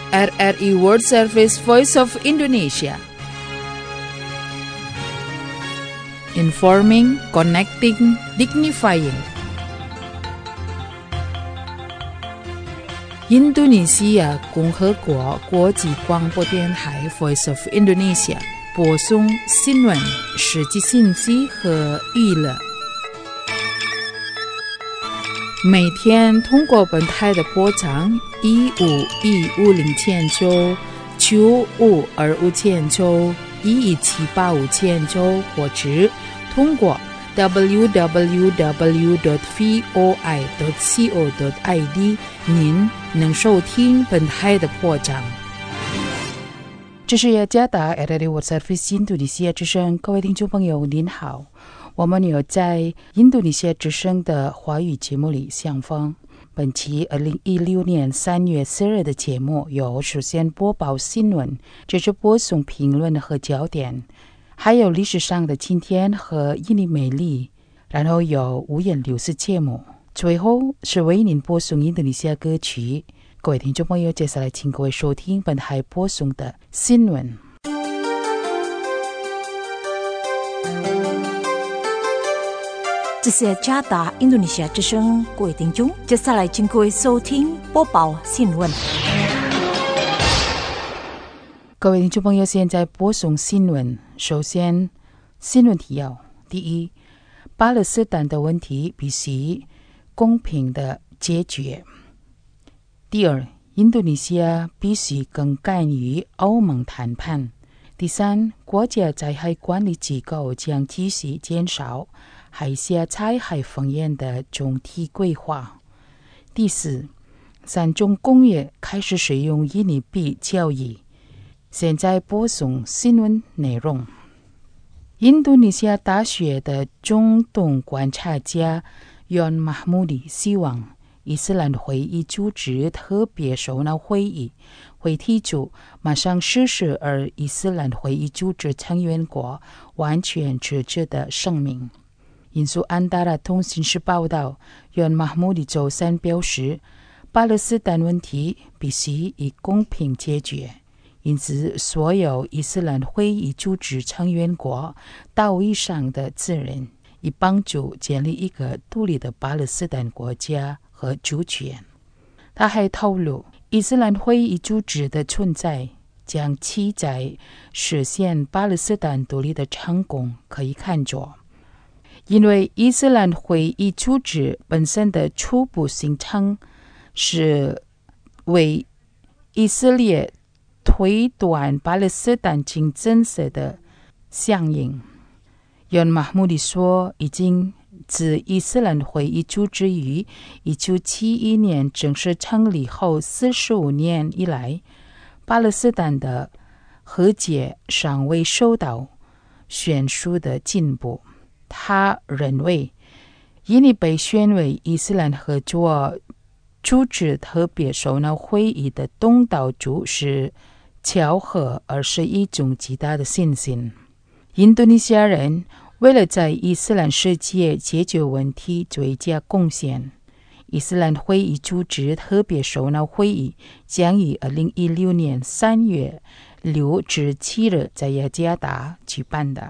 RRI World Service Voice of Indonesia. Informing, connecting, dignifying.印度尼西亚共和国国际广播电台 Voice of Indonesia 播送新闻、实际信息和娱乐。每天通过本台的波长15150千兆、95250千兆、11785千兆，或者通过 www.voi.co.id 您能收听本台的播讲。这是雅加达 RRI World Service 印度尼西亚之声，各位听众朋友您好，我们有在印度尼西亚之声的华语节目里相逢。本期2016年3月4日的节目有首先播报新闻，接着播送评论和焦点，还有历史上的今天和印尼美丽，然后有五言流失节目，最后是为您播送印度尼西亚歌曲。各位听众朋友，接下来请各位收听本台播送的新闻。 这是加达印度尼西亚之声，各位听众，接下来请各位收听播报新闻。 各位听众朋友，现在播送新闻。首先，新闻提要：第一，巴勒斯坦的问题必须公平的解决；第二，印度尼西亚必须更干预欧盟谈判；第三，国家灾害管理机构将继续减少海峡灾害风险的总体规划；第四，三种工业开始使用印尼币交易。现在播送新闻内容。印度尼西亚大学的中东观察家Yon Mahmudi希望伊斯兰会议组织特别首脑会议会提出马上实施而伊斯兰会议组织成员国完全支持的声明。引述安达拉通讯社报道，Yon Mahmudi周三表示，巴勒斯坦问题必须以公平解决，因此所有伊斯兰会议组织成员国道义上的责任，以帮助建立一个独立的巴勒斯坦国家和主权。他还透露，伊斯兰会议组织的存在将其在实现巴勒斯坦独立的成功可以看作，因为伊斯兰会议组织本身的初步形成是为以色列推断巴勒斯坦竞争者的响应。Yon Mahmudi 说，已经自伊斯兰会议组织于1971年正式成立后45年以来，巴勒斯坦的和解尚未受到显著的进步。他认为，印尼被选为伊斯兰合作组织特别首脑会议的东道主是巧合，而是一种极大的信心。印度尼西亚人为了在伊斯兰世界解决问题最佳贡献，伊斯兰会议组织特别首脑会议将于2016年3月6至7日在雅加达举办的。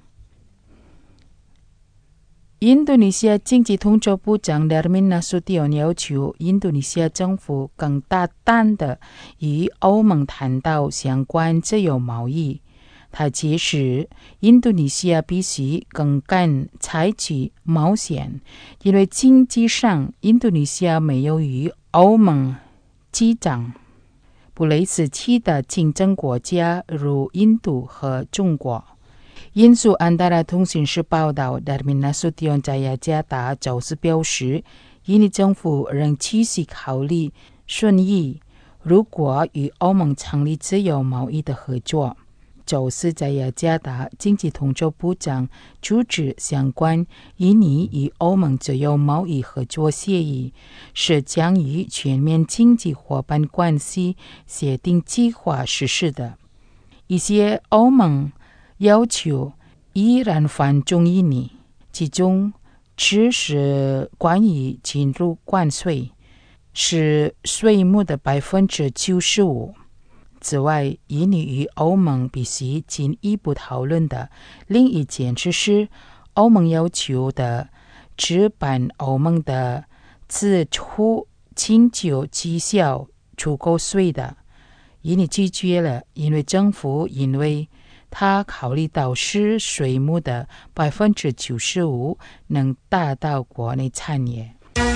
印度尼西亚经济统筹部长 Darmin Nasution 要求印度尼西亚政府更大胆地与欧盟谈到相关自由贸易。他解释，印度尼西亚必须更敢采取冒险，因为经济上印度尼西亚没有与欧盟激战，不类似其他竞争国家如印度和中国。引述安达拉通讯社报道， Darmin Nasution 在雅加达周四表示，印尼政府仍继续考虑顺议如果与欧盟成立自由贸易的合作。周四在雅加达，经济统筹部长主持相关印尼与欧盟自由贸易合作协议，是将于全面经济伙伴关系协定计划实施的。一些欧盟要求依然反中印尼，其中只是关于进入关税，是税目的95%。 此外，以你与欧盟必须进一步讨论的另一件事是，欧盟要求的置办欧盟的支出请求绩效出口税的，以你拒绝了，因为政府因为他考虑到是税目的95%能达到国内产业。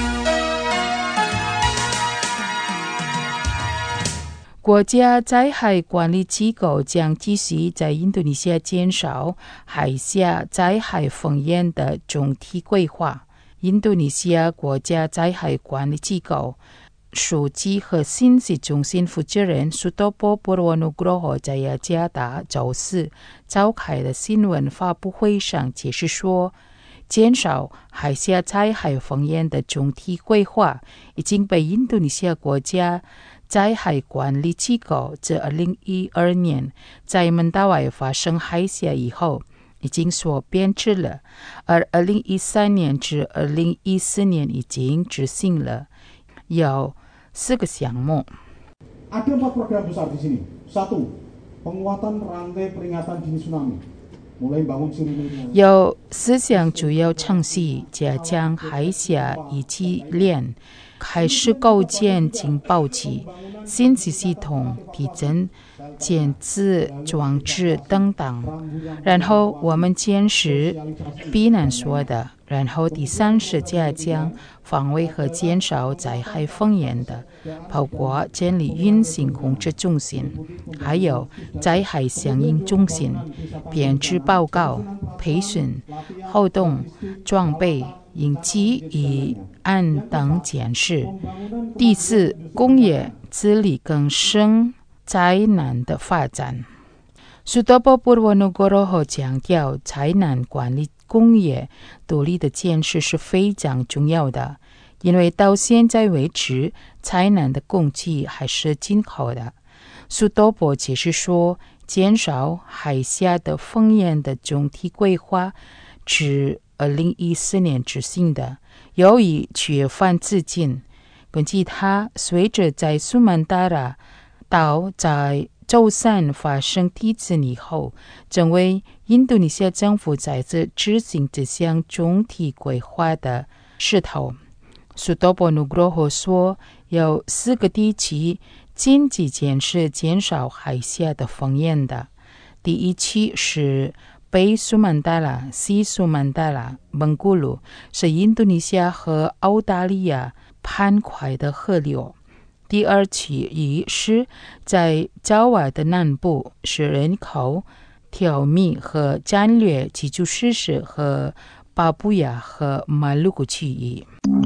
国家灾害管理机构将继续在印度尼西亚减少海啸灾害风险的总体规划。印度尼西亚国家灾害管理机构书记和信息中心负责人苏多波波罗努格罗和在雅加达周四召开的新闻发布会上解释说，减少海啸灾害风险的总体规划已经被印度尼西亚国家灾害管理机构自2012年在孟达维发生海啸以后已经所编制了，而2013年至2014年已经执行了，有4个项目。 Ada 4 program besar di sini. 1. Penguatan rantai peringatan dini tsunami. 有4项主要程序，加强海啸预警链，开始构建警报器、信息系统、地震监测装置等等。然后我们坚持避难所的。然后第3是加强防卫和减少灾害风险的，包括建立运行控制中心，还有灾害响应中心、编制报告、培训、活动、装备、应急预案等检视。第4，工业治理更生灾难的发展。苏多波波罗努格罗和强调，灾难管理工业独立的建设是非常重要的，因为到现在为止，灾难的工具还是进口的。苏多波解释说，减少海啸的风险的总体规划至2014年执行的，由于缺乏资金。根据他，随着在苏曼达拉岛在周3发生地震以后，成为印度尼西亚政府再次执行这项总体规划的势头。苏多波努格罗和说，有4个地区紧急建设减少海啸的风险的。第1区是北苏曼达拉、西苏曼达拉、蒙古鲁，是印度尼西亚和澳大利亚盘块的河流。第2区域是在郊外的南部，是人口稠密和战略基础设施和巴布亚和马鲁古区域。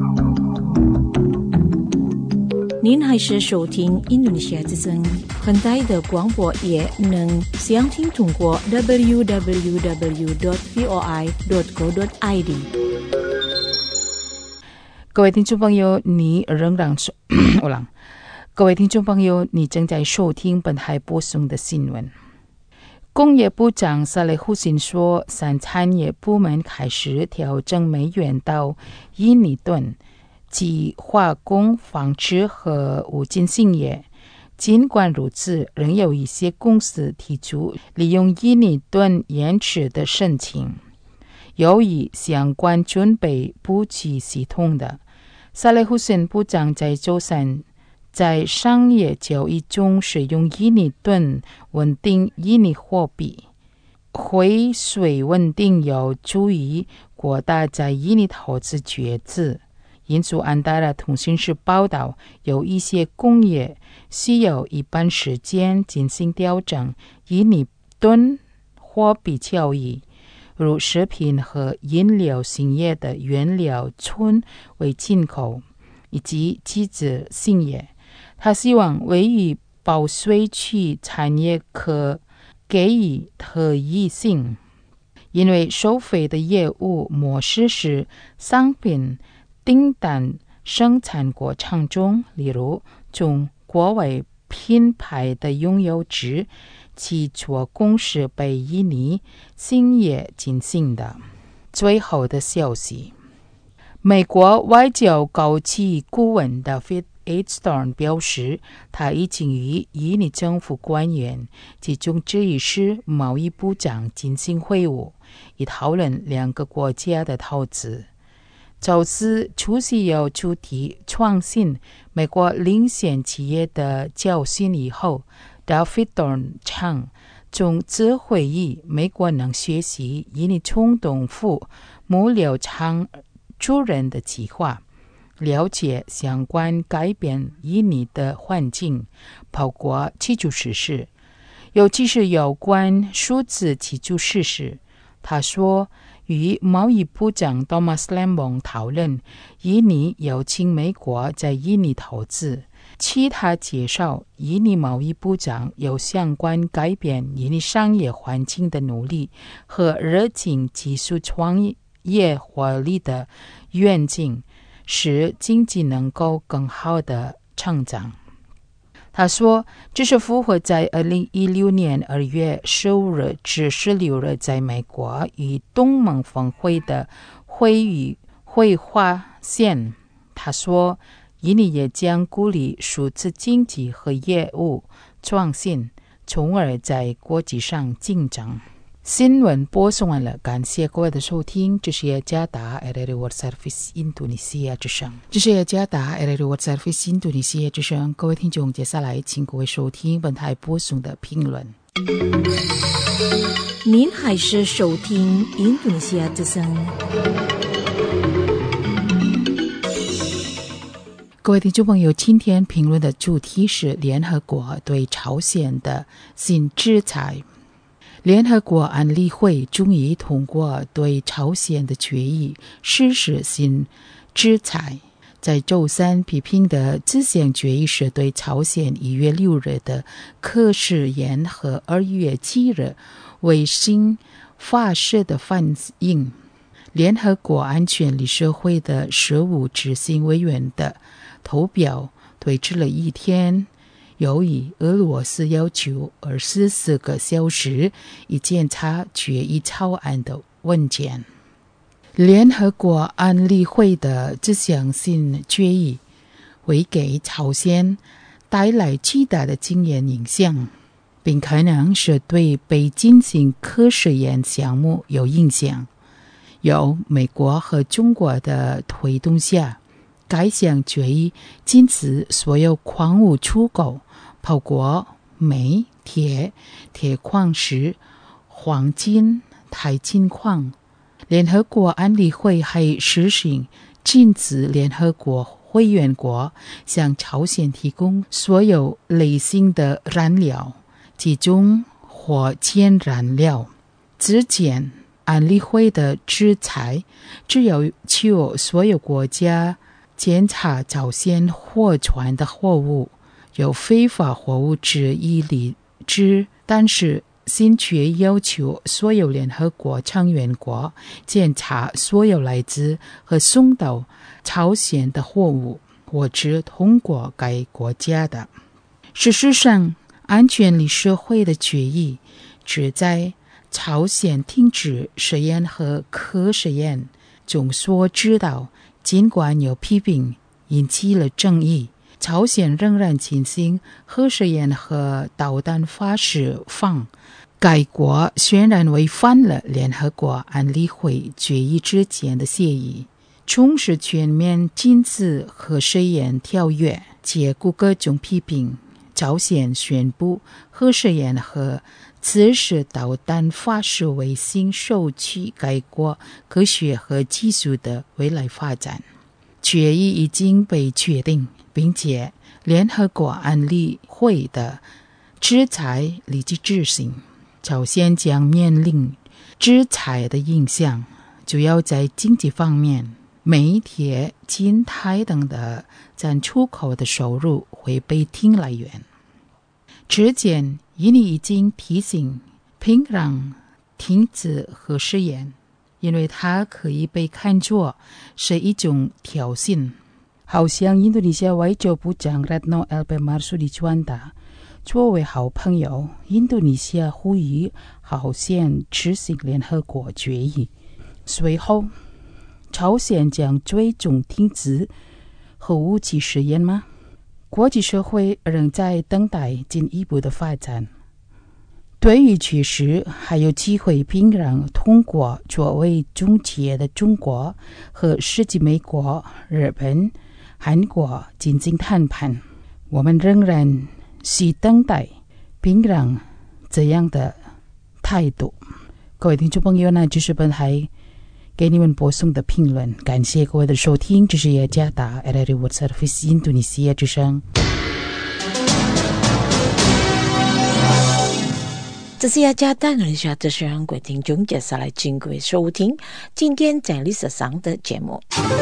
您还是收听印度尼西亚之声，很大的广播也能详听通过 www.voi.co.id。 各位听众朋友，你仍然各位听众朋友，你正在收听本台播送的新闻。工业部长萨雷胡辛说，产业部门开始调整美元到印尼盾及化工、纺织和五金兴业。尽管如此，仍有一些公司提出利用印尼盾延迟的申请。由于相关准备不及系统的，萨雷胡辛部长在周3在商业交易中使用印尼盾稳定印尼货币，汇税稳定有助于国家在印尼投资决策。因此，安达拉通讯社报道，有一些工业需要一般时间进行调整印尼盾货币交易，如食品和饮料兴业的原料纯为进口，以及机制兴业。他希望位于保税区产业可给予特异性，因为收费的业务模式是商品订单生产过程中，例如从国外品牌的拥有制其做公司被印尼兴业进行的。最后的消息，美国外交高级顾问的 Edstorn 表示，他已经与印尼政府官员，其中之一是贸易部长进行会晤，以讨论两个国家的投资。周四出席由主题创新美国领先企业的教训以后 David Dorn 称，从这会议美国能学习印尼总统府幕僚长主任的计划，了解相关改变印尼的环境，包括基础设施，尤其是有关数字基础设施。他说，与贸易部长 Thomas Lembong 讨论印尼邀请美国在印尼投资。其他介绍，印尼贸易部长有相关改变印尼商业环境的努力和热情技术创业活力的愿景，使经济能够更好的成长。他说，这是符合在2016年2月15日至16日在美国与东盟峰会的会划线。他说，印尼也将鼓励数字经济和业务创新，从而在国际上竞争。新闻播送完了，感谢各位的收听。这是加达 RRI World Service Indonesia 之声。这是加达 RRI World Service Indonesia 之声。各位听众，接下来请各位收听本台播送的评论。 您还是收听印度尼西亚之声。 各位听众朋友，今天评论的主题是联合国对朝鲜的新制裁。联合国安理会终于通过对朝鲜的决议，实施新制裁。在周三批评的这项决议是对朝鲜1月6日的核试验和2月7日卫星发射的反应。联合国安全理事会的15执行委员的投票推迟了一天，由于俄罗斯要求24个小时以检查决议草案的文件。联合国安理会的这项新决议会给朝鲜带来巨大的经验影响，并可能是对被进行核试验项目有影响。由美国和中国的推动下，该项决议禁止所有矿物出口，包括煤、铁矿石、黄金、钛金矿。联合国安理会还实行禁止联合国会员国向朝鲜提供所有类型的燃料，其中火箭燃料。之前安理会的制裁只要求所有国家检查朝鲜货船的货物有非法货物之一例之，但是新决议要求所有联合国成员国检查所有来自和送到朝鲜的货物，或者通过该国家的。事实上，安全理事会的决议旨在朝鲜停止实验和核试验。众所知道，尽管有批评引起了争议，朝鲜仍然进行核试验和导弹发射放。该国虽然违反了联合国安理会决议之前的协议，从事全面禁止核试验条约，结果各种批评。朝鲜宣布核试验和测试导弹发射卫星受取该国科学和技术的未来发展。决议已经被决定，并且联合国安理会的制裁立即执行。朝鲜将面临制裁的影响，主要在经济方面，煤、铁、金、钛等的占出口的收入会被停来源。之前印尼已经提醒平壤停止核试验，因为它可以被看作是一种挑衅。好像印度尼西亚外交部长 Retno LP Marsudi 传达，作为好朋友，印度尼西亚呼吁朝鲜执行联合国决议。随后，朝鲜将最终停止核武器试验吗？ 国际社会仍在等待进一步的发展。对于其实还有机会平壤通过作为中介的中国和世纪美国、日本、韩国进行谈判，我们仍然是等待平壤这样的态度。各位听众朋友呢，这是本台给你们播送的评论，感谢各位的收听，这是雅加达 RRI World Service 印度尼西亚之声。 这是雅加达印度尼西亚之声，各位听众接下来请各位收听今天在历史上的节目。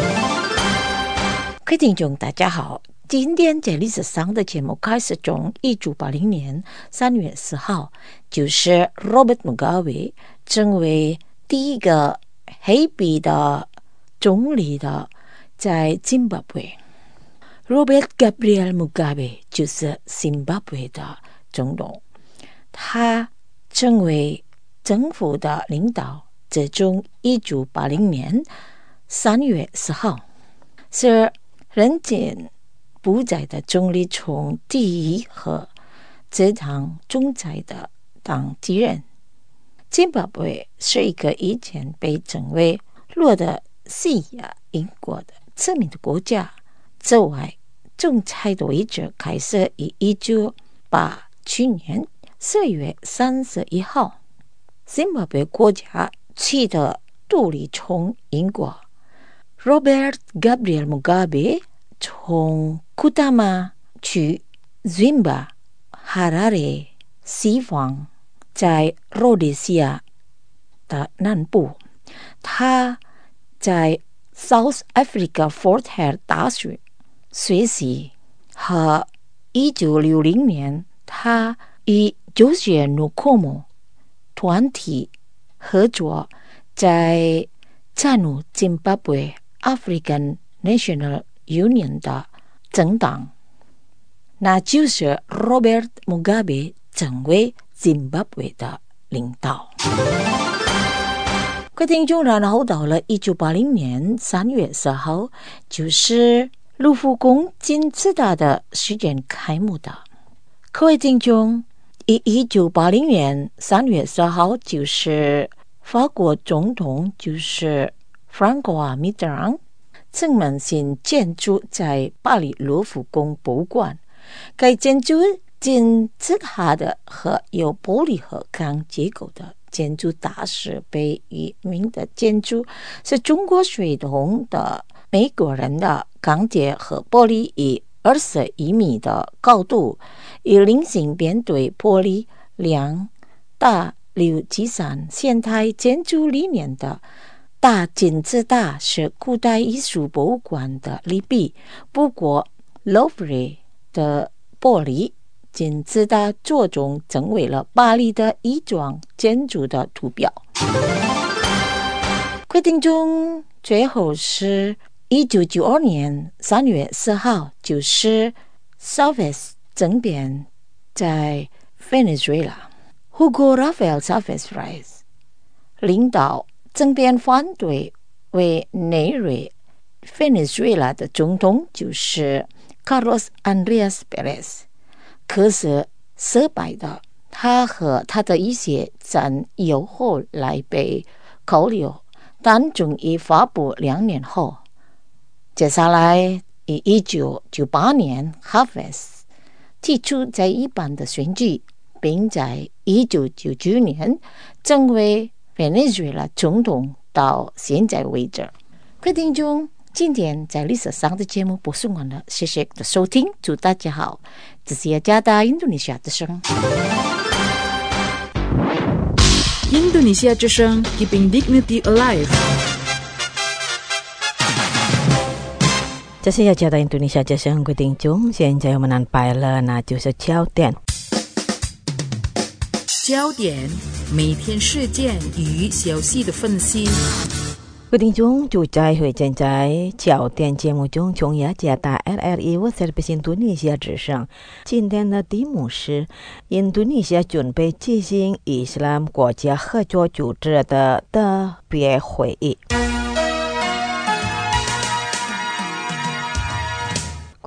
各位听众大家好，今天在历史上的节目开始从1980年3月4号，就是 Robert Mugabe 成为第一个黑皮的总理的在津巴布韦。 Robert Gabriel Mugabe 就是津巴布韦的总统，他成为政府的领导自从1980年3月4号，是人间不在的总理从第一和这党总裁的党敌人。津巴布韦是一个以前被称为洛德西亚英国的殖民的国家，此外总裁的位置开始于1987年4月31号，津巴布韦国家取得独立从英国。Robert Gabriel Mugabe 从库塔马去津巴哈拉雷西方，在罗德西亚的南部，他在 South Africa Fort Hare 大学学习，和1960年他与Joshua Nkomo 团体合作，在加入津巴布韦 African National Union 的政党，那就是 Robert Mugabe 成为津巴布韦的领导。各位听众，然后到了1980年3月4号，就是卢浮宫金字塔的时间开幕的。各位听众，1980年3月4号，就是法国总统就是François Mitterrand 正门新建筑在巴黎卢浮宫博物馆。该建筑金字塔的和有玻璃和钢结构的建筑大师被誉名的建筑，是中国水桶的美国人的钢铁和玻璃以21米的高度，以菱形面对玻璃梁大刘计算现代建筑理念的大金字塔是古代艺术博物馆的利弊。不过 Louvre 的玻璃金字塔最终成为了巴黎的一幢建筑的图标。规定中最后是1992年3月4号，就是 Chavez 政变在 Venezuela， Hugo Rafael Chavez Reyes 领导政变反对委内瑞 Venezuela 的总统就是 Carlos Andrés Pérez， 可是失败的。他和他的一些战友后来被扣留，但终于发布2年后。接下来于1998年 Chavez 提出在一般的选举，并在1999年成为 Venezuela 总统到现在为止。各位听众，今天在历史上的节目播送完了，谢谢的收听，祝大家好，这是雅加达印度尼西亚之声。 印度尼西亚之声 Keeping Dignity Alive。 这是雅加达印度尼西亚之声，各位听众，现在我们安排了，那就是焦点。 焦点，每天事件与消息的分析。 各位听众，就在会正在焦点节目中，从雅加达 RRI World Service 印度尼西亚之声。今天的题目是印度尼西亚准备举行伊斯兰国家合作组织的特别会议。各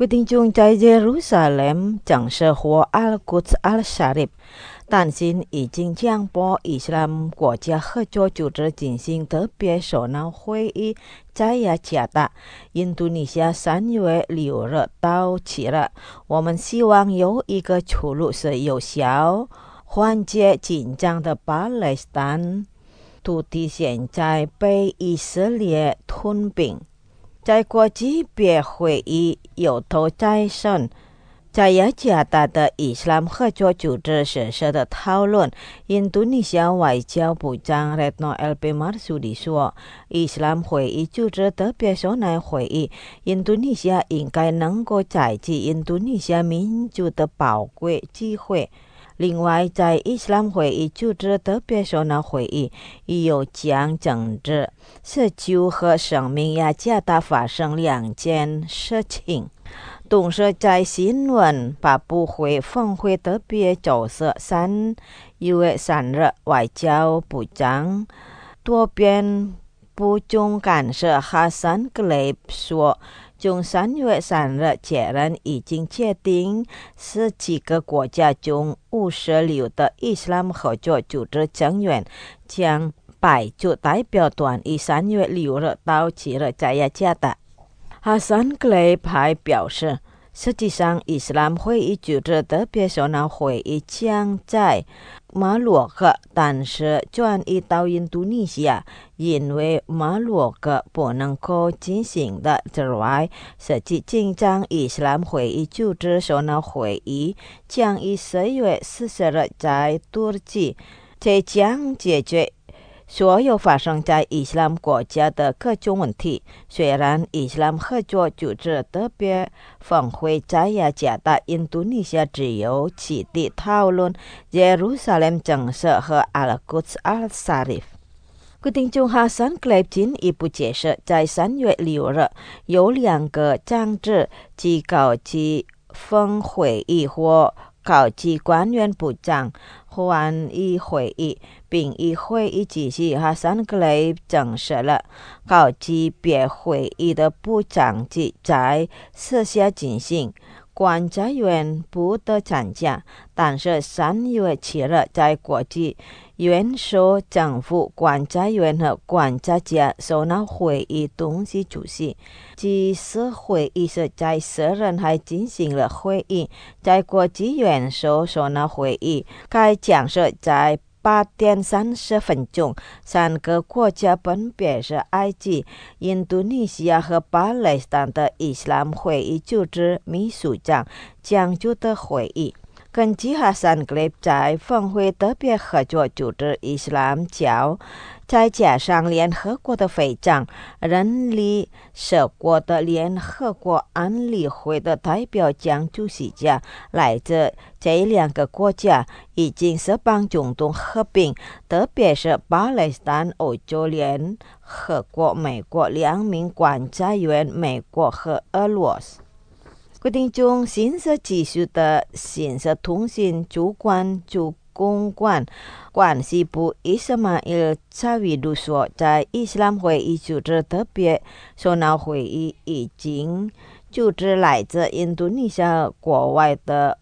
规定中在耶路撒冷整设或阿尔古兹阿尔沙利担心已经将播伊斯兰国家合作组织进行特别首脑会议在雅加达，印度尼西亚3月6日到期了。我们希望有一个出路是有效缓解紧张的巴勒斯坦土地现在被以色列吞并。在国际别会议有头再审在雅加达的伊斯兰合作组织实施的讨论，印度尼西亚外交部长 Retno LP Marsudi 说，伊斯兰会议组织特别首脑会议，印度尼西亚应该能够采集印度尼西亚民主的宝贵机会。另外，在伊斯兰会议组织特别首脑会议也有将政治、社区和生命雅加达发生2件事情。同时在新闻发布会峰会特别角色3月3日，外交部长多边部总干事哈桑格雷说，从3月3日前人已经决定17个国家中56的伊斯兰合作组织成员将派出代表团于3月6日到7日在雅加达。哈桑格雷还表示，实际上伊斯兰会议组织特别首脑会议将在马洛克，但是转移到印度尼西亚，因为马洛克不能够进行的之外，实际紧张伊斯兰会议组织首脑会议将于4月40日在土耳其，这将解决所有发生在伊斯兰国家的各种问题。虽然伊斯兰合作组织特别峰会在雅加达，印度尼西亚只有起地讨论耶路撒冷整设和阿尔古兹阿尔沙利夫。决定中哈桑格雷进一步解释，在3月6日有2个政治及高级峰会议或高级官员部长欢议会议，并以会议指示哈桑格雷证实了高级别会议的部长级在私下进行，观察员不得参加，但是3月7日在国际元首政府观察员和观察家首脑会议同时出席。这次会议是在4日还进行了会议。在国际元首首脑会议，该将是在8点30分钟，3个国家分别是埃及、印度尼西亚和巴勒斯坦的伊斯兰会议组织秘书长讲究的会议。根据哈桑格雷在峰会特别合作组织伊斯兰教，再加上联合国的会长、人力社国的联合国安理会的代表将主席家来自这2个国家，已经是帮中东合并，特别是巴勒斯坦、欧洲联合国、美国2名观察员，美国和俄罗斯。决定中新社技术的新社通信主管主公关关系部伊斯马伊尔查维鲁说，在伊斯兰会议组织特别首脑会议已经组织来自印度尼西亚国外的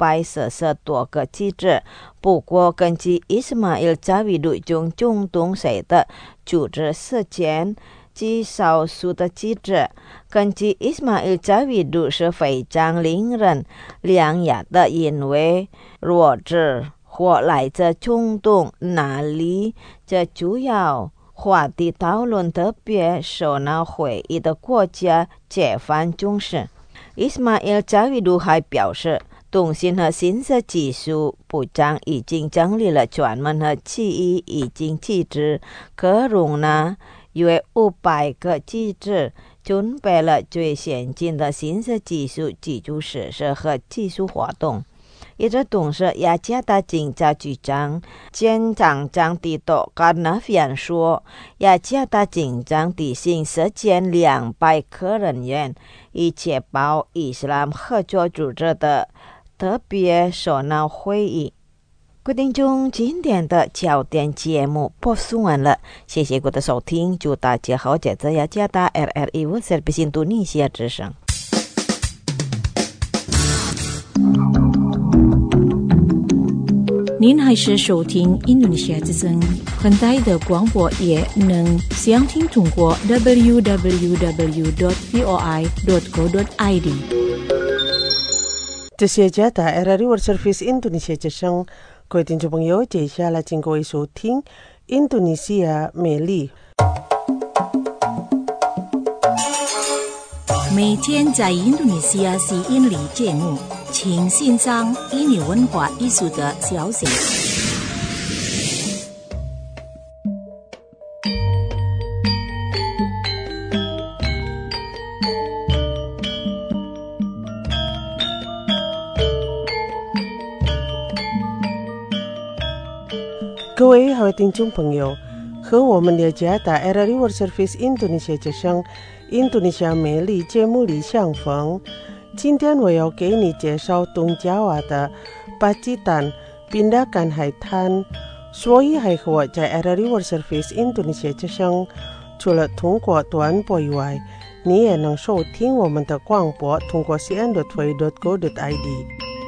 540多个记者。不过根据伊斯马伊尔查维鲁从中东谁的组织事件极少数的记者，根据伊斯马伊尔查维鲁是非常令人两样的，因为弱智或来自中东哪里，这主要话题讨论特别首脑会议的国家解放重视。伊斯马伊尔查维鲁还表示，通信和信息技术部长已经整理了专门和记忆已经机制，可容纳约500个记者，准备了最先进的信息技术基础设施和技术活动。一直同时，雅加达警察局长兼长张蒂多·甘纳菲安说，雅加达警长提醒涉嫌200个人员，以确保伊斯兰合作组织的特别首脑会议。决定中今天的焦点节目播送完了，谢谢各位的收听，祝大家好，这次雅加达 RRI 我是印度尼西亚之声。 您还是收听印度尼西亚之声，很大的广播也能详听通过 www.voi.co.id。 这是加大 RRI World Service 印度尼西亚之声，各位听众朋友，接下来请各位收听印度尼西亚美丽。 每天在印度尼西亚是印尼节目，请欣赏印尼文化艺术的消息。 各位好听众朋友，和我们的加大 RRI World Service 印度尼西亚之声印度尼西亚美丽节目里相逢。今天我要给你介绍东爪哇的Pacitan pindahkan海滩。所以还和我在 RRI World Service 印度尼西亚之声，除了通过短波以外，你也能收听我们的广播，通过 cn.voi.go.id。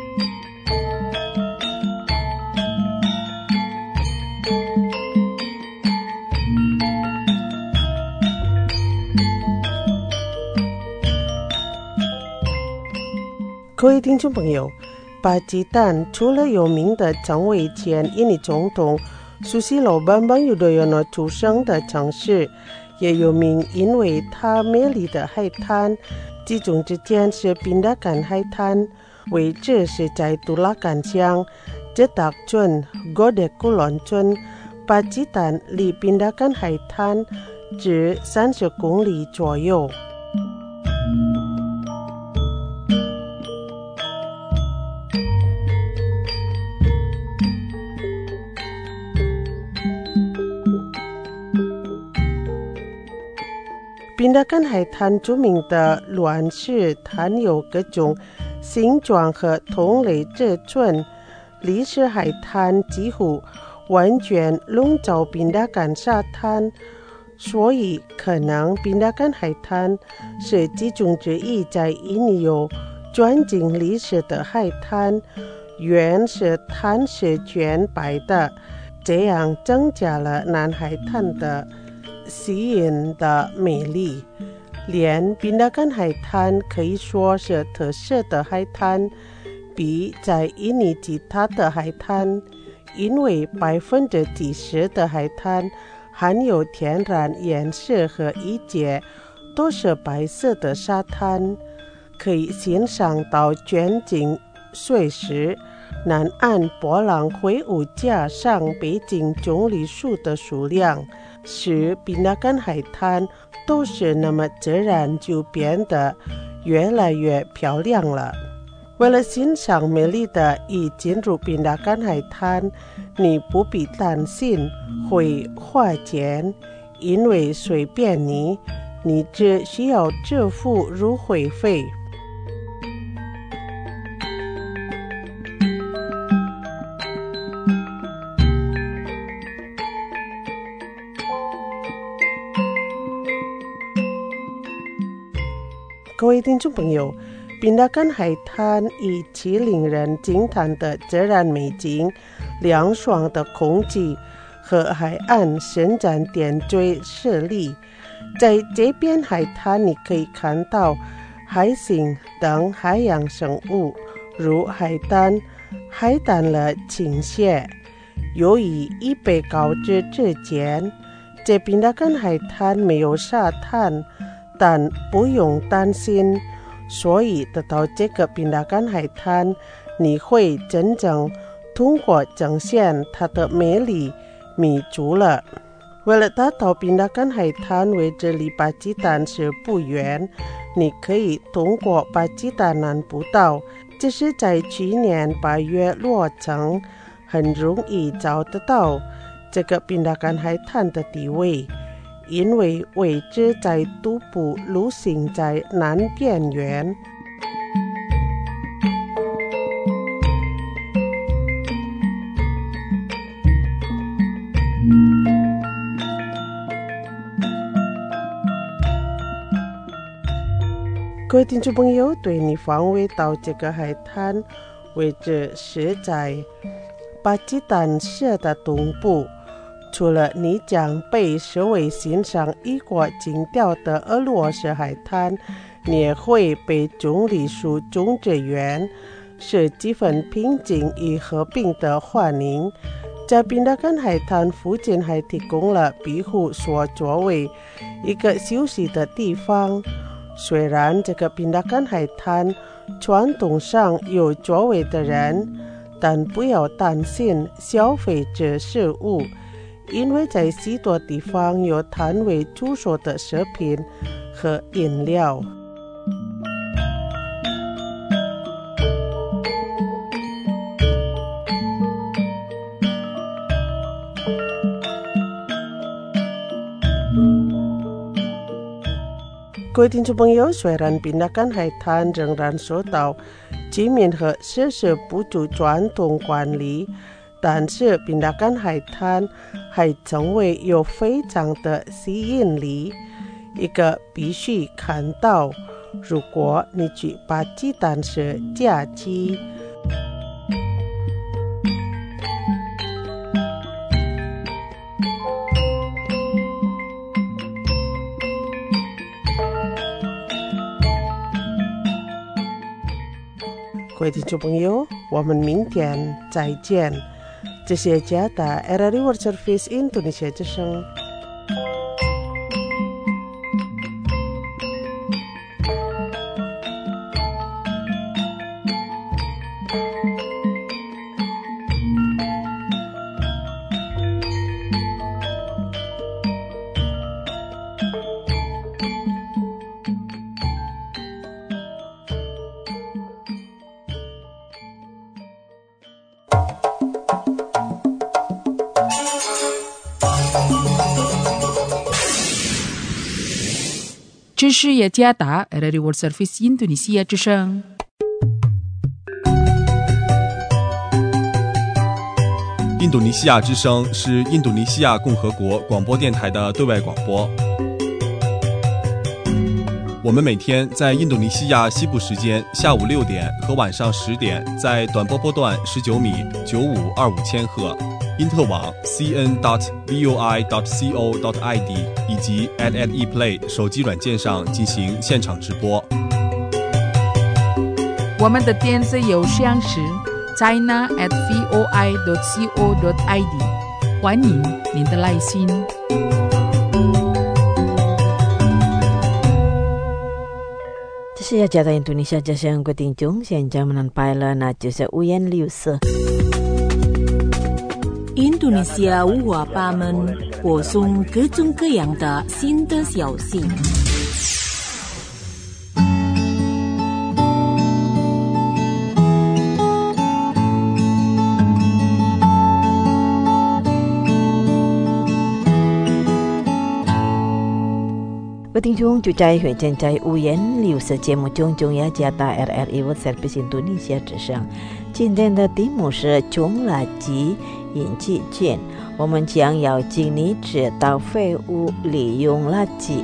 各位听众朋友，巴基坦除了有名的成为前印尼总统苏西罗班班尤多尤诺出生的城市，也有名因为它美丽的海滩，其中之间是Pindahkan海滩，位置是在杜拉干乡Jetak村Godek Kulon村。巴基坦离Pindahkan海滩只30公里左右。Pindahkan海滩著名的卵石含有各种形状和同类尺寸，历史海滩几乎完全笼罩Pindahkan沙滩，所以可能Pindahkan海滩是其中之一在印尼有专精历史的海滩。原是滩是全白的，这样增加了南海滩的吸引的美丽。连Pindahkan海滩可以说是特色的海滩，比在印尼其他的海滩，因为70%的海滩含有天然颜色和一节都是白色的沙滩，可以欣赏到全景水时南岸波浪会舞加上北京棕榈树的数量，使Pindahkan海滩都是那么自然就变得越来越漂亮了。为了欣赏美丽的一进入Pindahkan海滩，你不必担心会花钱，因为随便你只需要支付入会费。各位听众朋友，Pindahkan海滩以其令人惊叹的自然美景、凉爽的空气和海岸伸展点缀势力。在这边海滩，你可以看到海星等海洋生物，如海胆、海胆的倾泻。由于一被告知之前，这Pindahkan海滩没有沙滩，但不用担心，所以得到这个Pindahkan海滩，你会真正通过展现它的美丽迷住了。为了达到Pindahkan海滩位置离巴基坦是不远，你可以通过巴基坦南步道，这是在去年8月落成，很容易找得到这个Pindahkan海滩的地位。因为位置在东部路行在南边缘。各位听众朋友，对你方位到这个海滩位置是在巴基斯坦市的东部。除了你将被视为欣赏异国情调的俄罗斯海滩，你也会被棕榈树种植园是几分平静与和平的欢迎。在宾达干海滩附近还提供了庇护所作为一个休息的地方。虽然这个宾达干海滩传统上有座位的人，但不要担心消费者食物，因为在许多地方有摊位出售的食品和饮料。各位听众朋友，虽然宾达干海滩仍然受到居民和设施不足传统管理，但是宾达干海滩还成为有非常的吸引力，一个必须看到。如果你去巴基斯坦是假期。各位听众朋友，我们明天再见。这是加达 RRI World Service Indonesia 之声。 这是雅加达 RRI World Service Indonesia 之声。 印度尼西亚之声是印度尼西亚共和国广播电台的对外广播。我们每天在印度尼西亚西部时间下午6点和晚上10点，在短波波段19米9525千赫，因特网 cn.voi.co.id 以及 @eplay 手机软件上进行现场直播。 我们的电子邮箱是 china@voi.co.id， 欢迎您的来信。 这是雅加达印度尼西亚之声，各位听众，现在menonton了那就是五颜六色。印度尼西亚五花八门，播送各种各样的新的消息。各位听众，就在现在五颜六色节目中，雅加达 RRI World Service 印度尼西亚之声。今天的题目是种垃圾引起见，我们将要请你知道废物利用垃圾。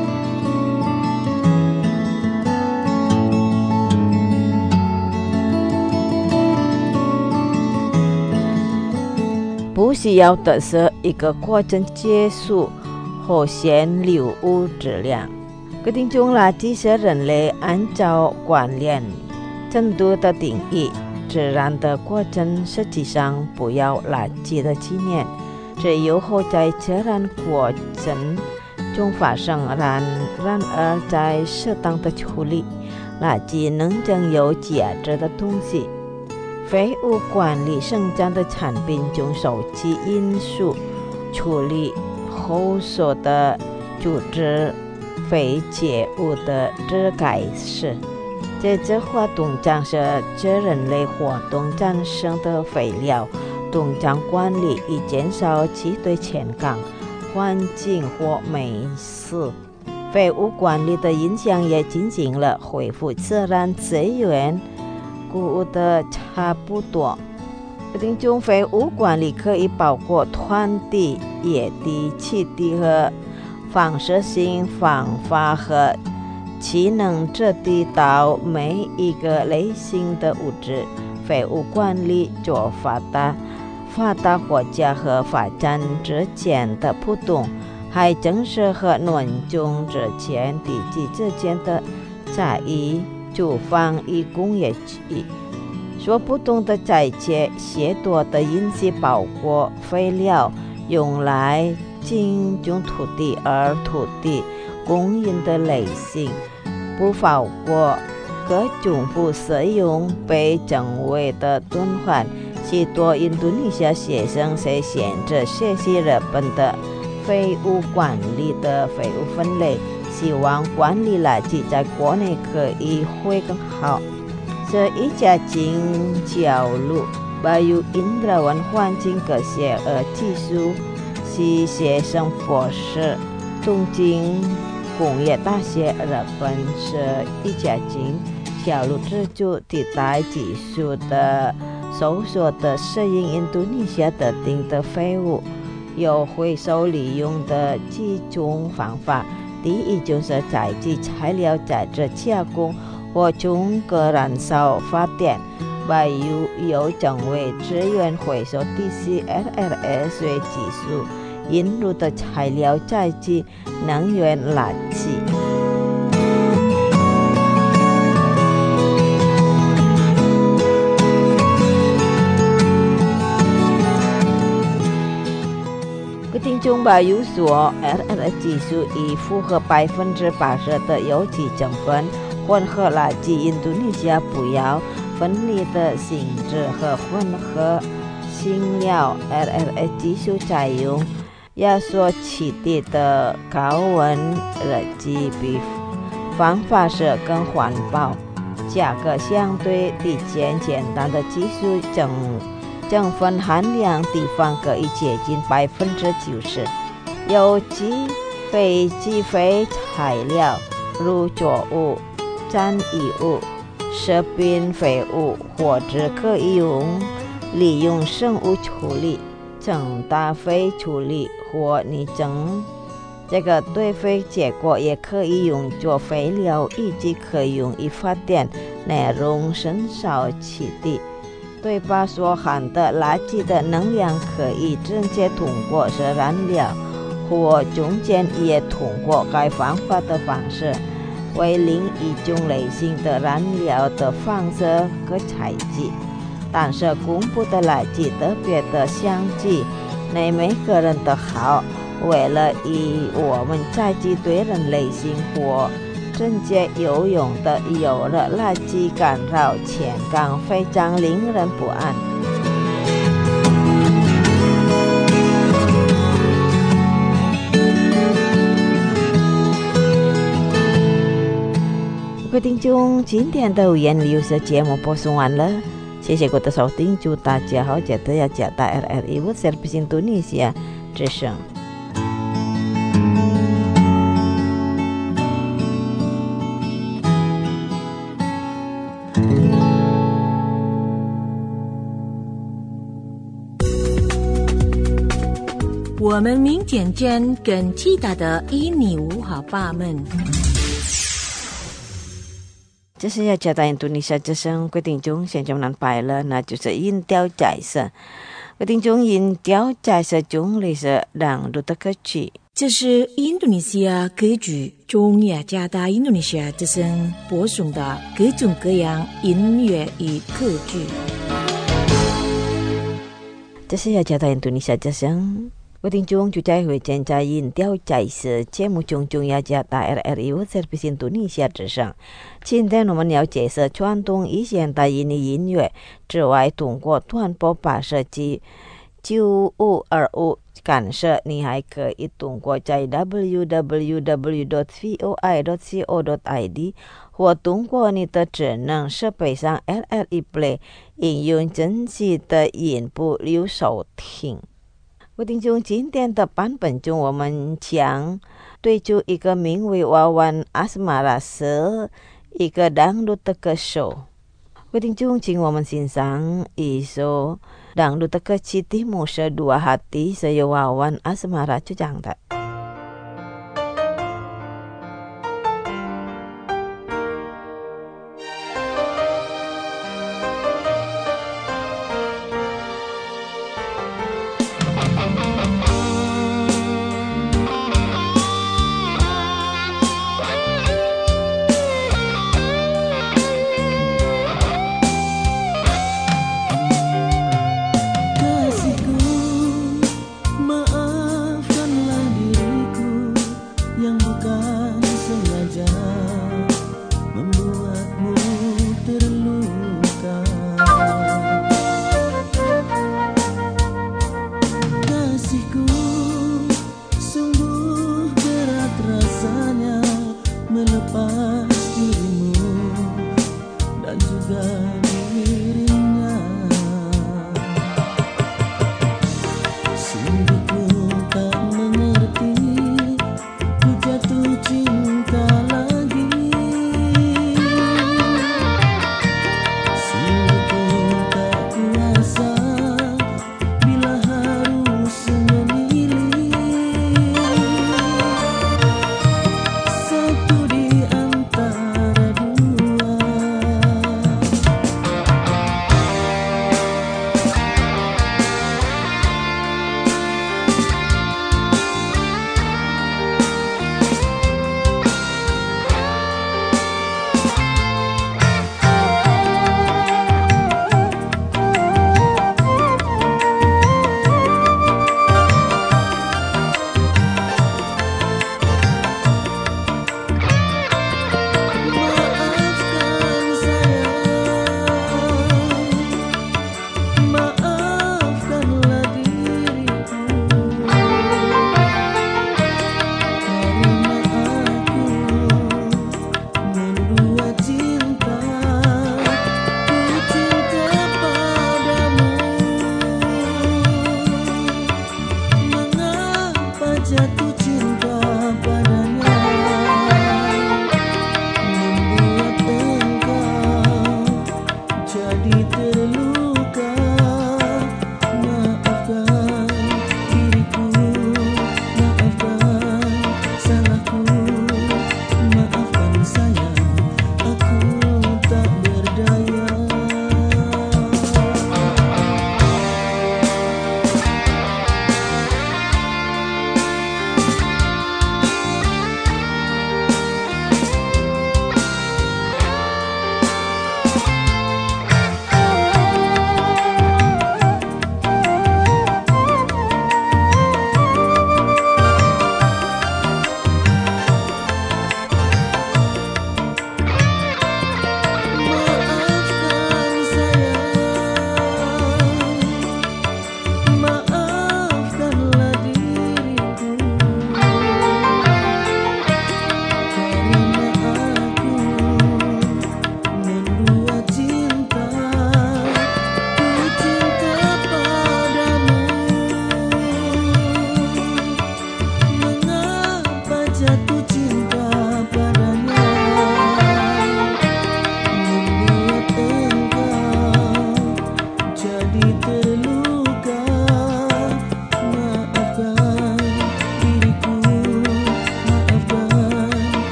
不需要的是一个过程结束后先留物质量。各位听众，垃圾是人类按照观念程度的定义。自然的过程实际上不要垃圾的纪念，只有后在自然过程中发生，然而在适当的处理，垃圾能成有价值的东西。废物管理生产的产品中首席因素处理后所的组织废弃物的质改是。这些活动将是指人类活动产生的废料，动产管理以减少其对健康、环境或美食。废物管理的影响也进行了恢复自然资源顾的差不多。听众，废物管理可以包括团地、野地、气地和放射性方法和其能制地到每一个类型的物质。废物管理做法的发达国家和发展之间的不同，还正是和民众之间地区之间的差异就放于工业区。说不同的在这些多的因素包括废料用来进种土地，而土地供应的类型不包括各种不使用被政委的敦煌，许多印度尼西亚学生是选择学习日本的废物管理的废物分类，希望管理垃圾在国内可以会更好。这一家经教育Bayu Indrawan 环境科学和技术系学生博士，东京工业大学日本是一家经教育自主替代技术的搜索的适应印度尼西亚特定的废物，有回收利用的几种方法。第一就是采集材料在这加工或中隔燃烧发电，Bayu 有政委资源回收 DCLRS 技术引入的材料采集能源垃圾。听众Bayu说 ，LLS 技术已符合80%的有机成分混合垃圾。印度尼西亚不要分离的性质和混合新料 ，LLS 技术采用压缩气体的高温热机比方法是更环保，价格相对低简单的技术成分含量地方可以接近90%。有机非机废材料如作物、残余物、食品废物，或者可以利用生物处理、整大废处理或拟整。这个堆肥结果也可以用作肥料，以及可用于发电，内容生少气体。对把所含的垃圾的能量可以直接通过是燃料，或中间也通过该方法的方式为另一种类型的燃料的方式和采集。但是公布的垃圾特别的相近，对每个人都好，为了以我们采集对人类生活直接有用的有了垃圾干扰前感非常令人不安。各位听众，今天的五言六色节目播送完了，谢谢各位的收听，祝大家好，记得要加大 RRI World Service Indonesia 之声。 我们民间间更期待的一年五好爸们。 这是要加大印度尼西亚之声，各位听众现在能拜了，那就是音调彩色。各位听众，音调彩色中类是让路的歌曲。 这是印度尼西亚歌剧中雅加达印度尼西亚之声播送的各种各样音乐与歌剧。 这是要加大印度尼西亚之声。各位听众，就在会见在音调彩色节目中要加大 RRI World Service Indonesia之声。今天我们要介绍传统与现代音乐之外，通过短波发射机9525感受，你还可以通过在 www.voi.co.id 或通过你的智能设备上 RRI Play 应用真实的音部流收听。各位听众，今天的版本中，我们将对出一个名为Wawan Asmara是一个dangdut的歌手。各位听众，请我们欣赏一首dangdut的歌曲，题目是Dua Hati，是由Wawan Asmara主唱的。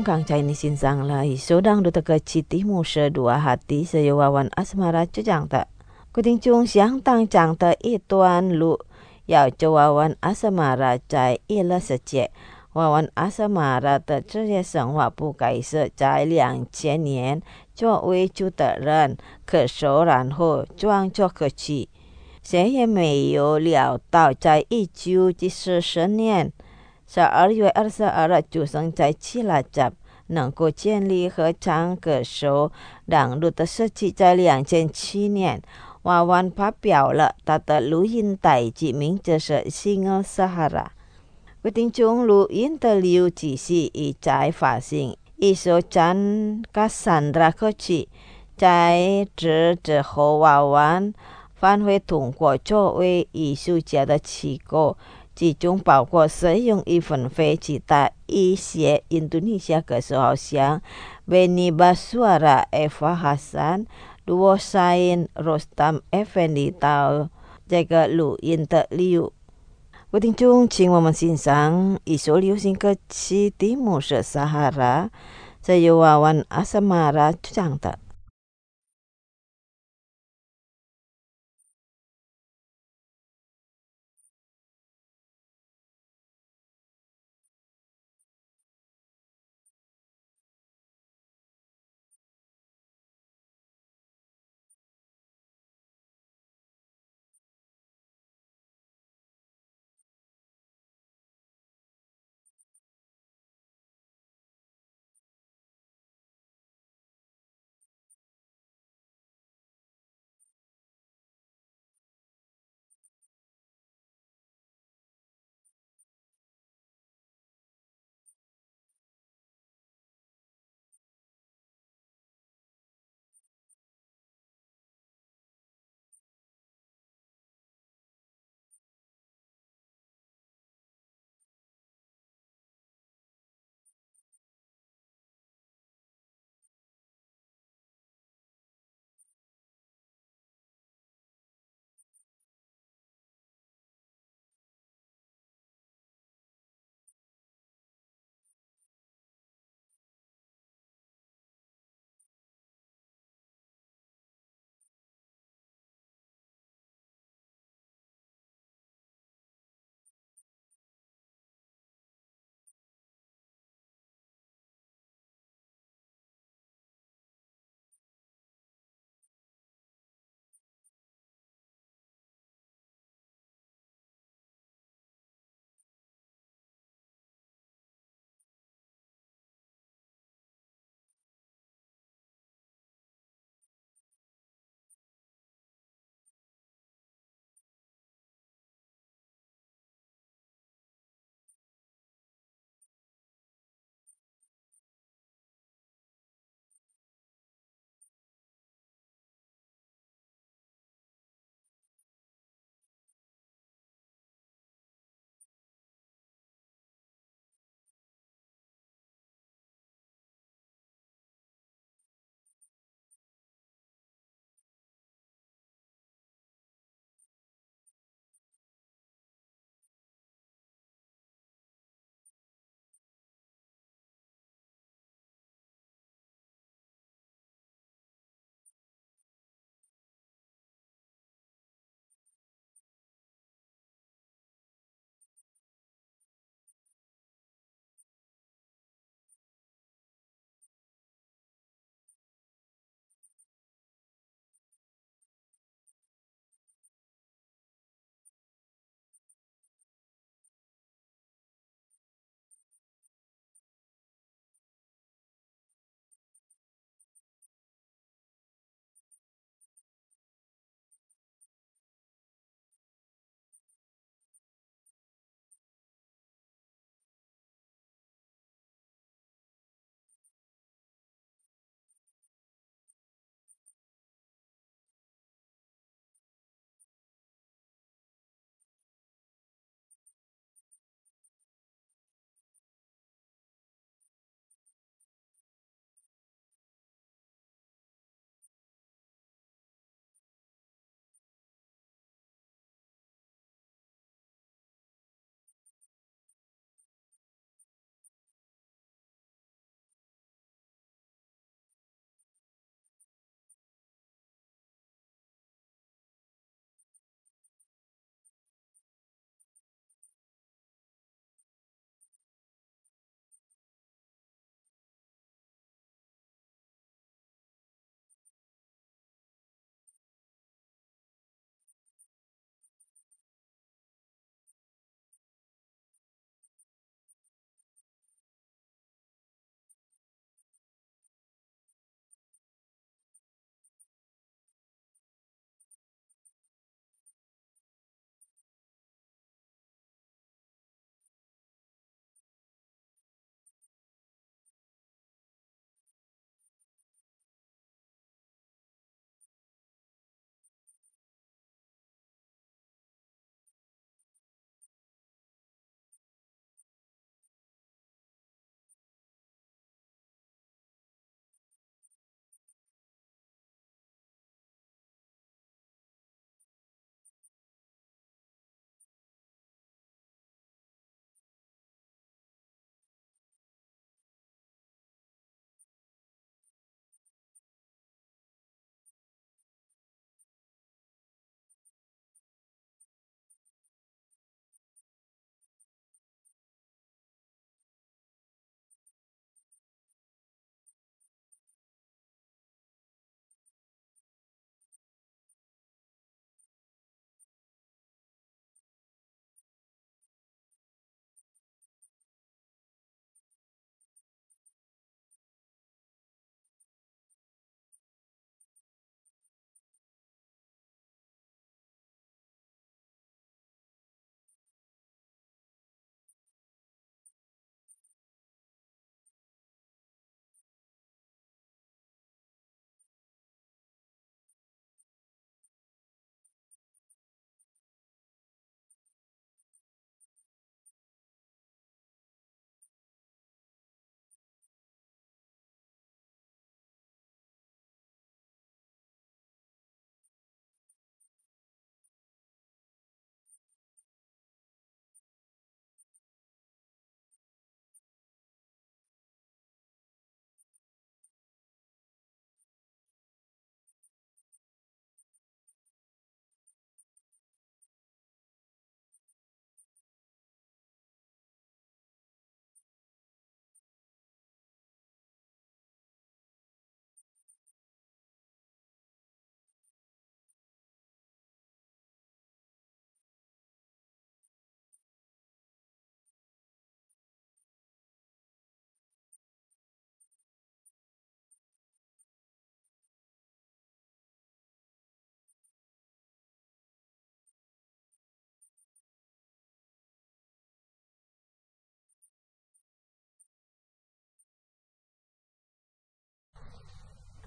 Kang Chinese sinsang la isodang do taga citi musa dua hati sayawawan asmara cujang ta. Kuting chung siang tang chang ta i tuan lu yao cawawan asmara cai ila sece. wa完阿萨马拉的职业生活不改色，在2000年作为主的人可手然后装作客气。谁也没有料到，在1940年12月22日就生在希腊站，能够建立合唱歌手让路的设计。在2007年，娃娃发表了他的录音带集，名字是《Single Sahara》。quyết định chung录音的刘只是已在发行一首将Cassandra 歌曲，在这之后娃娃返回通过作为艺术家的机构，其中包括使用一份非其他一些印度尼西亚歌手，好像 Benny Bassuara、Eva Hassan、Duo Sain、Rostam Effendi 到这个录音的刘。quyết定chung请我们欣赏一首流行歌曲《蒂姆是撒哈拉》，是由娃娃阿萨马拉唱的。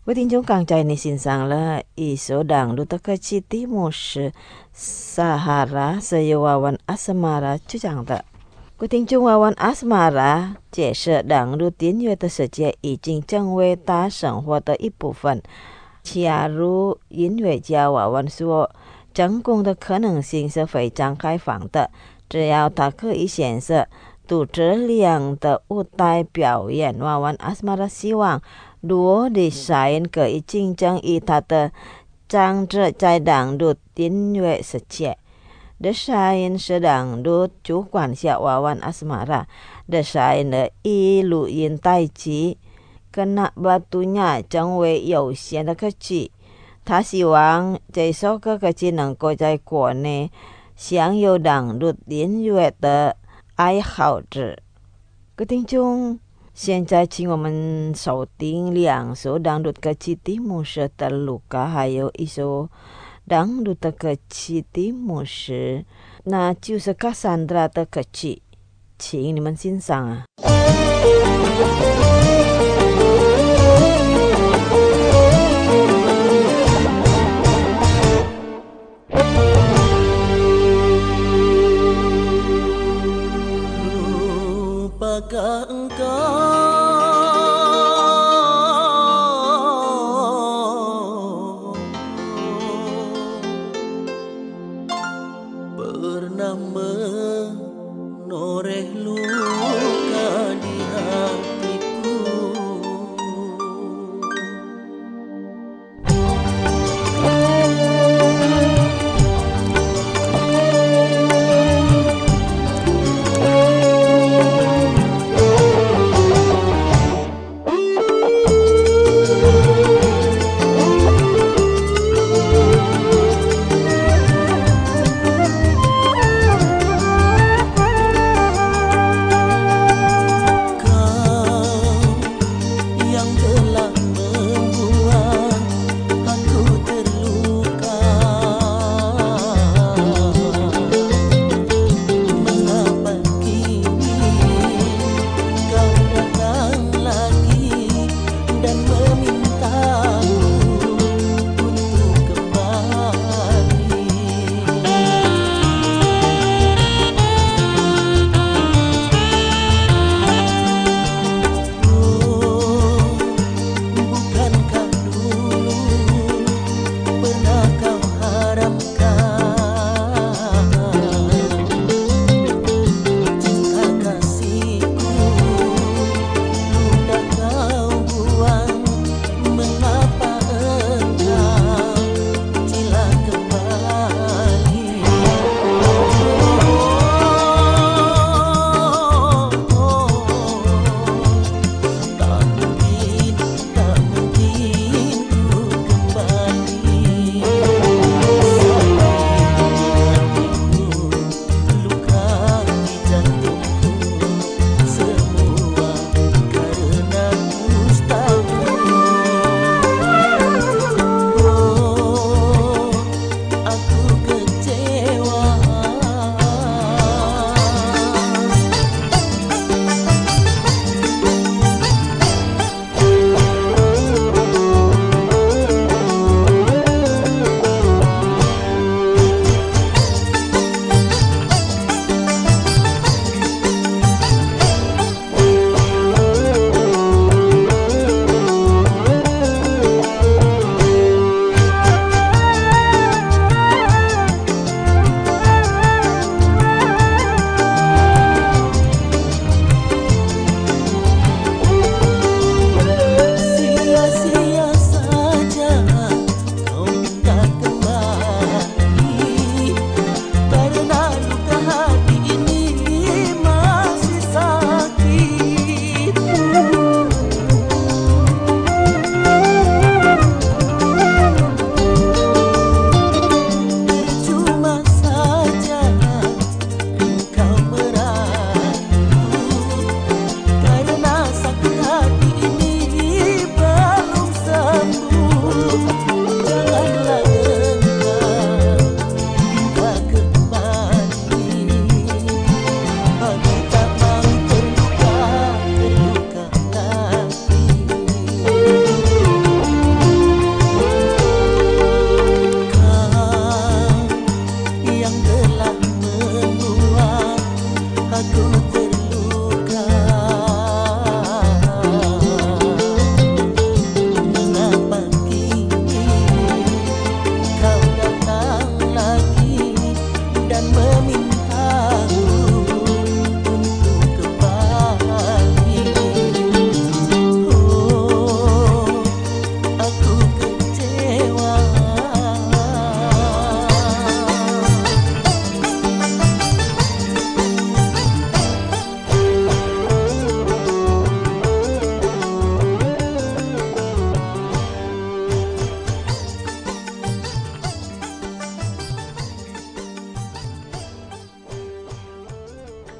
各位听众刚才你欣赏了一首dangdut kecil Timur Sahara 是由Wawan Asmara 主讲的。各位听众，Wawan Asmara 解释dangdut音乐的世界已经成为他生活的一部分。假如音乐家Wawan说，成功的可能性是非常开放的，只要他可以选择有质量的舞台表演。Wawan Asmara 希望如design可以竞争于他的长者在dangdut音乐世界。Desain sedang dut 主管下Wawan Asmara. Desain 的一录音带机 kena batunya 成为有限的科技。他希望这首歌科技能够在国内享有dangdut音乐的爱好者。各位听众，现在请我们收听两首dangdut kecil Timur terluka， 还有一首dangdut kecil Timur， 那就是 Cassandra 的kecil， 请你们欣赏啊。 Lupakah engkau pernah menoreh luka di hatiku?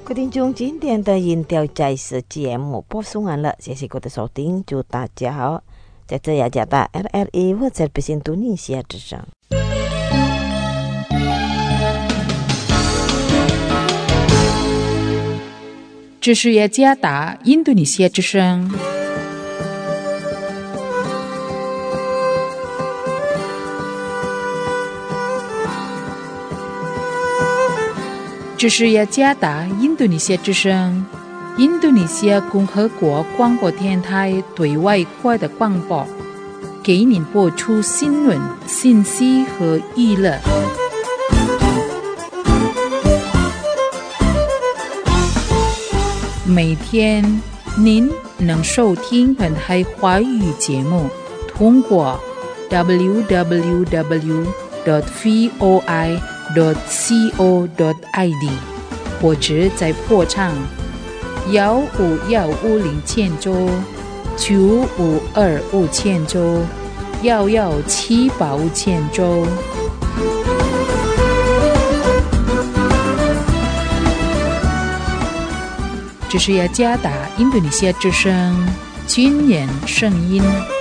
各位听众，今天的音调在是节目播送完了，谢谢各位的收听，祝大家好，在这雅加达 RRI 或者印度尼西亚之声。 这是雅加达印度尼西亚之声。这是雅加达印度尼西亚之声，印度尼西亚共和国广播电台对外国的广播，给您播出新闻、信息和娱乐。每天您能收听本台华语节目，通过 www.voi.co.id 或者在波长15150兆、95250兆、11785兆。这是雅加达印度尼西亚之声军人声音。